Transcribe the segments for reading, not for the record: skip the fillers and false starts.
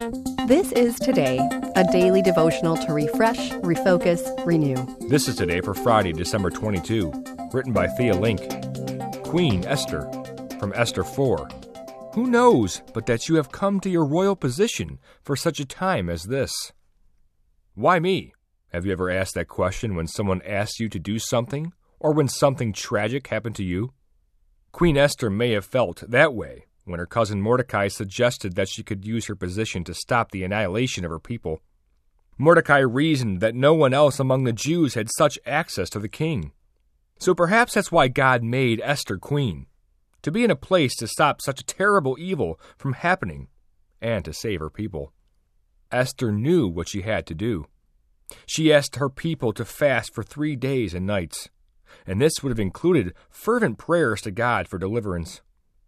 This is Today, a daily devotional to refresh, refocus, renew. This is Today for Friday, December 22, written by Thea Link. Queen Esther, from Esther 4. Who knows but that you have come to your royal position for such a time as this? Why me? Have you ever asked that question when someone asks you to do something, or when something tragic happened to you? Queen Esther may have felt that way when her cousin Mordecai suggested that she could use her position to stop the annihilation of her people. Mordecai reasoned that no one else among the Jews had such access to the king. So perhaps that's why God made Esther queen, to be in a place to stop such a terrible evil from happening and to save her people. Esther knew what she had to do. She asked her people to fast for 3 days and nights, and this would have included fervent prayers to God for deliverance.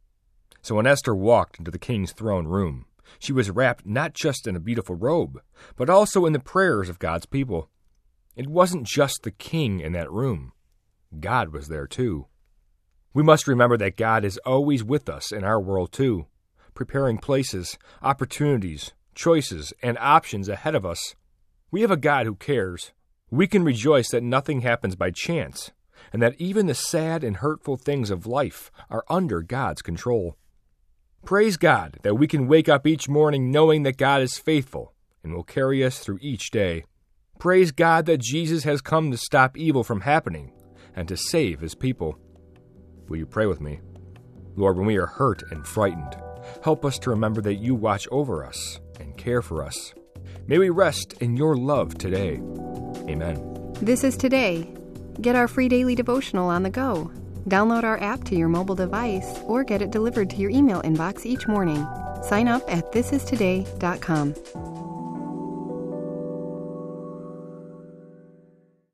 So when Esther walked into the king's throne room, she was wrapped not just in a beautiful robe, but also in the prayers of God's people. It wasn't just the king in that room. God was there too. We must remember that God is always with us in our world too, preparing places, opportunities, choices, and options ahead of us. We have a God who cares. We can rejoice that nothing happens by chance, and that even the sad and hurtful things of life are under God's control. Praise God that we can wake up each morning knowing that God is faithful and will carry us through each day. Praise God that Jesus has come to stop evil from happening and to save his people. Will you pray with me? Lord, when we are hurt and frightened, help us to remember that you watch over us and care for us. May we rest in your love today. Amen. This is Today. Get our free daily devotional on the go. Download our app to your mobile device or get it delivered to your email inbox each morning. Sign up at thisistoday.com.